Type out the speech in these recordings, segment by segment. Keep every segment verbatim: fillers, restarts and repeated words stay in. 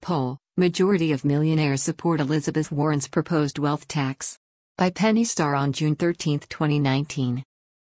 Poll: Majority of millionaires support Elizabeth Warren's proposed wealth tax. By Penny Starr on June thirteenth, twenty nineteen.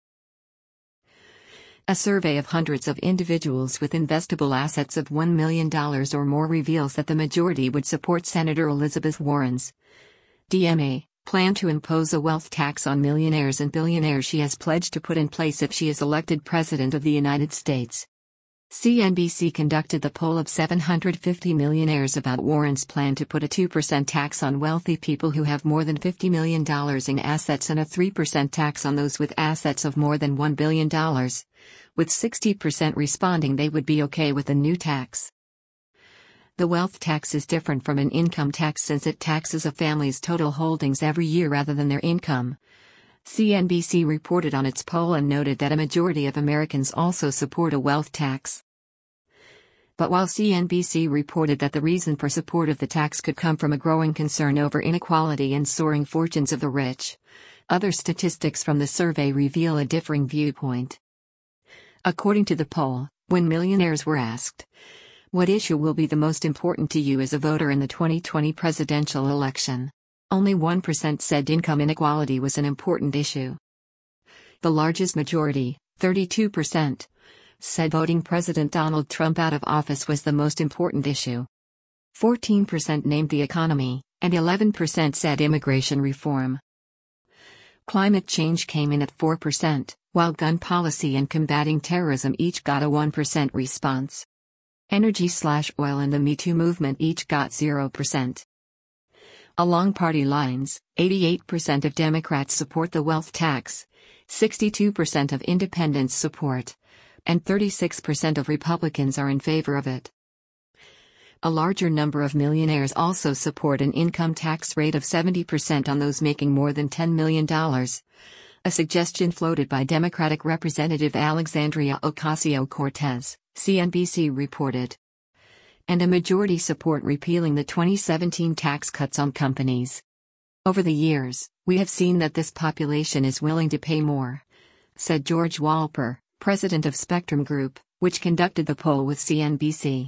A survey of hundreds of individuals with investable assets of one million dollars or more reveals that the majority would support Senator Elizabeth Warren's D M A plan to impose a wealth tax on millionaires and billionaires she has pledged to put in place if she is elected President of the United States. C N B C conducted the poll of seven hundred fifty millionaires about Warren's plan to put a two percent tax on wealthy people who have more than fifty million dollars in assets and a three percent tax on those with assets of more than one billion dollars, with sixty percent responding they would be okay with the new tax. The wealth tax is different from an income tax since it taxes a family's total holdings every year rather than their income. C N B C reported on its poll and noted that a majority of Americans also support a wealth tax. But while C N B C reported that the reason for support of the tax could come from a growing concern over inequality and soaring fortunes of the rich, other statistics from the survey reveal a differing viewpoint. According to the poll, when millionaires were asked, "What issue will be the most important to you as a voter in the twenty twenty presidential election?" only one percent said income inequality was an important issue. The largest majority, thirty-two percent, said voting President Donald Trump out of office was the most important issue. fourteen percent named the economy, and eleven percent said immigration reform. Climate change came in at four percent, while gun policy and combating terrorism each got a one percent response. Energy slash oil and the Me Too movement each got zero percent. Along party lines, eighty-eight percent of Democrats support the wealth tax, sixty-two percent of independents support, and thirty-six percent of Republicans are in favor of it. A larger number of millionaires also support an income tax rate of seventy percent on those making more than ten million dollars, a suggestion floated by Democratic Representative Alexandria Ocasio-Cortez, C N B C reported. And a majority support repealing the twenty seventeen tax cuts on companies. Over the years, we have seen that this population is willing to pay more, said George Walper, president of Spectrum Group, which conducted the poll with C N B C.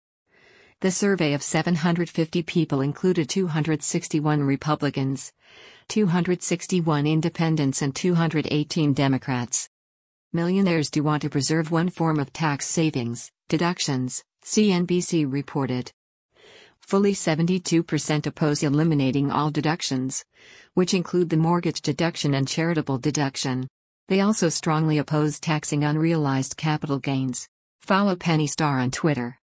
The survey of seven hundred fifty people included two hundred sixty-one Republicans, two hundred sixty-one independents and two hundred eighteen Democrats. Millionaires do want to preserve one form of tax savings, deductions, C N B C reported. Fully seventy-two percent oppose eliminating all deductions, which include the mortgage deduction and charitable deduction. They also strongly oppose taxing unrealized capital gains. Follow Penny Starr on Twitter.